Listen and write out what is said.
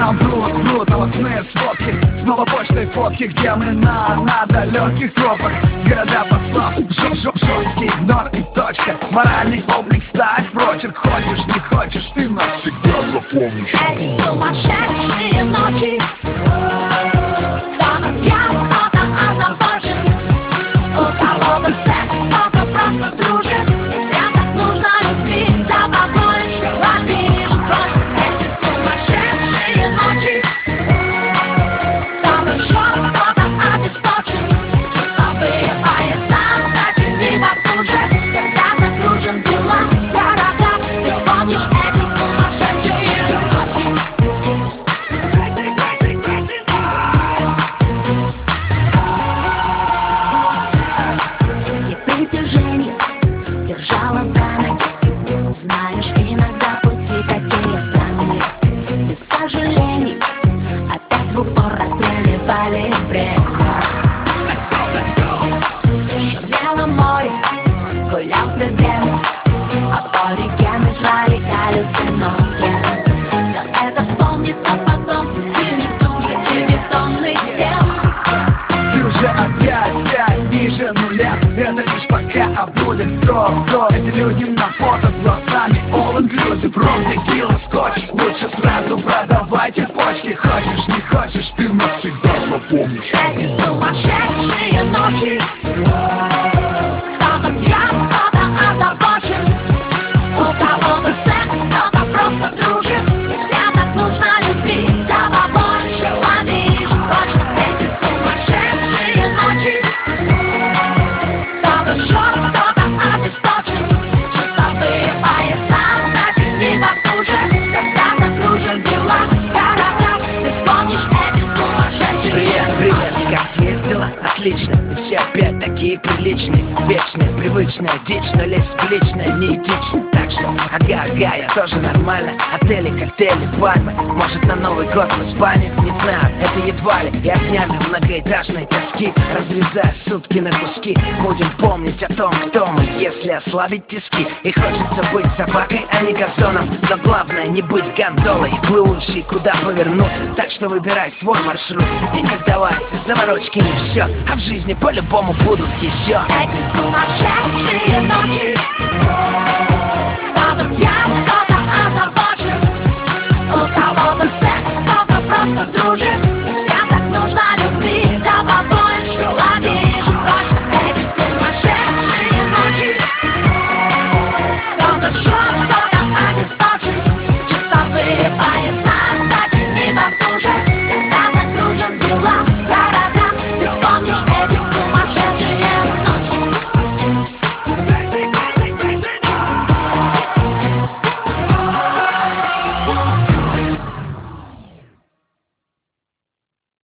Нам врут новостные сводки, снова почтой фотки, где мы на далеких тропах. Города послав, жесткий игнор и точка. Моральный облик ставь прочерк. Хочешь, не хочешь, ты нас всегда запомнишь. Эти сумасшедшие ночи, кто-то пьян, кто-то озабочен, у кого-то секс, кто-то просто дружит. И всем так нужно любви, да побольше воды просит. Эти сумасшедшие ночи, кто-то жжет, кто-то обесточен. Часовые поезда, кстати, не послужат. Когда закружен дела, города, ты вспомнишь эти сумасшедшие ночи. И притяжение держало за ноги. Знаешь, иногда пути такие странные. Без сожалений опять в упор расстреливали время. Шумело море, гулял студент, аборигены жрали галлюциногены. Все это вспомнится потом, ты не туже и бетонных стен. Ты уже опять ниже нуля. Это лишь пока, а будет кто? Эти люди на фото с глазами all inclusive. Ром, текила, скотч. Лучше сразу продавайте почки. Хочешь, не хочешь, ты нас всегда запомнишь. Эти сумасшедшие ночи, кто-то пьян, кто-то озабочен, у кого-то секс, кто-то просто дружит. И всем так нужно любви, да побольше воды хочет. Эти сумасшедшие ночи, кто-то жжет, кто-то обесточен. Часовые поезда, кстати, не послужат. Когда закружат дела, города, ты вспомнишь эти сумасшедшие Привет, ночи. как твои дела? Отлично, и все опять такие приличные. Вечная, привычная дичь, но лезть в личное неэтично. Так что, ага, я тоже нормально. Отели, коктейли, пальмы. Может, на Новый год в Испанию? Не знаю, это едва ли. Я днями многоэтажной тоски разрезаю сутки на куски. Будем помнить о том, кто мы, если ослабить тиски. И хочется быть собакой, а не газоном. Но главное не быть гондолой, плывущей куда повернуть. Так что выбирай свой маршрут и не вдавайся, заморочки не все. А в жизни по-любому будут еще Эти сумасшедшие ночи, кто-то пьян,